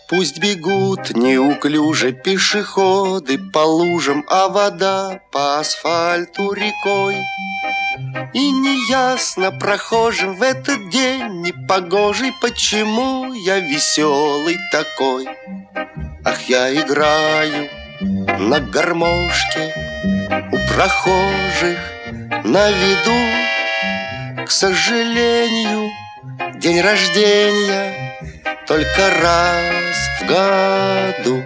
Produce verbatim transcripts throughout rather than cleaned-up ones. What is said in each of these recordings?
Пусть бегут неуклюже пешеходы по лужам, а вода по асфальту рекой. И неясно прохожим в этот день непогожий, почему я веселый такой. Ах, я играю на гармошке у прохожих на виду. К сожалению, день рождения только раз в году.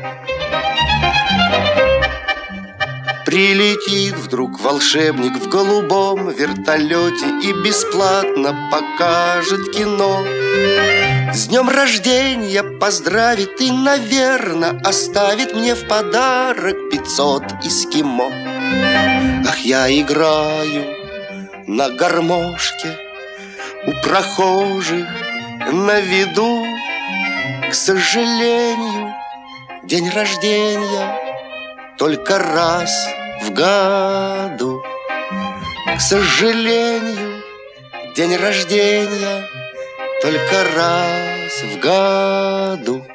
Прилетит вдруг волшебник в голубом вертолете и бесплатно покажет кино. С днем рождения поздравит и, наверно, оставит мне в подарок пятьсот эскимо. Ах, я играю на гармошке у прохожих на виду. К сожалению, день рождения только раз в году. К сожалению, день рождения только раз в году.